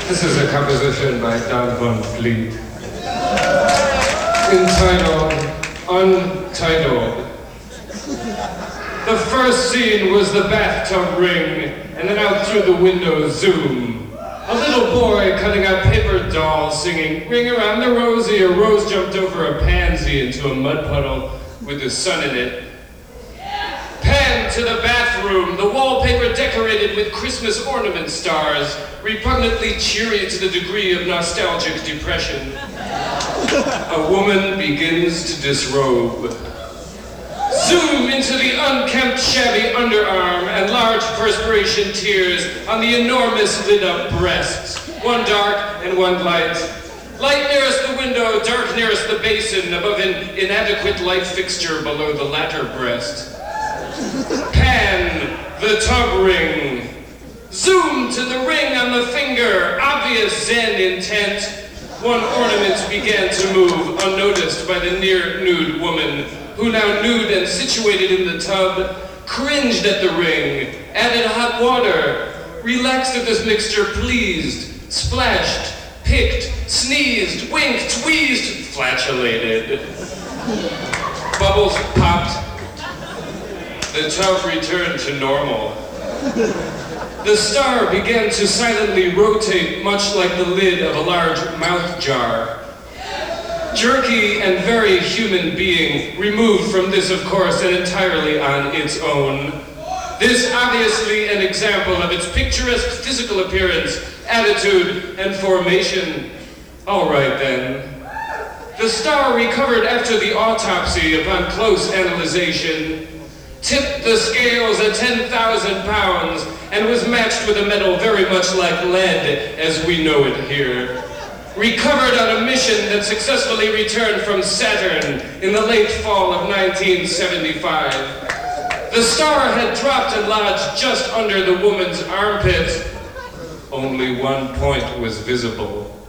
This is a composition by Don Van Vliet, entitled Untitled. The first scene was the bathtub ring, and then out through the window zoom. A little boy cutting out paper dolls singing, "Ring around the rosy," a rose jumped over a pansy into a mud puddle with the sun in it. Pan to the bathroom, the wallpaper decorated with Christmas ornament stars, repugnantly cheery to the degree of nostalgic depression. A woman begins to disrobe. Zoom into the unkempt shabby underarm and large perspiration tears on the enormous lit-up breasts, one dark and one light. Light nearest the window, dark nearest the basin, above an inadequate light fixture below the latter breast. Pan, the tub ring. Zoom to the ring on the finger, obvious Zen intent. One ornament began to move, unnoticed by the near-nude woman, who now nude and situated in the tub, cringed at the ring, added hot water, relaxed at this mixture, pleased, splashed, picked, sneezed, winked, wheezed, flatulated. Bubbles popped. The tub returned to normal. The star began to silently rotate, much like the lid of a large mouth jar. Jerky and very human being, removed from this, of course, and entirely on its own. This obviously an example of its picturesque physical appearance, attitude, and formation. All right then. The star recovered after the autopsy upon close analyzation, tipped the scales at 10,000 pounds, and was matched with a metal very much like lead as we know it here. Recovered on a mission that successfully returned from Saturn in the late fall of 1975. The star had dropped and lodged just under the woman's armpit. Only one point was visible.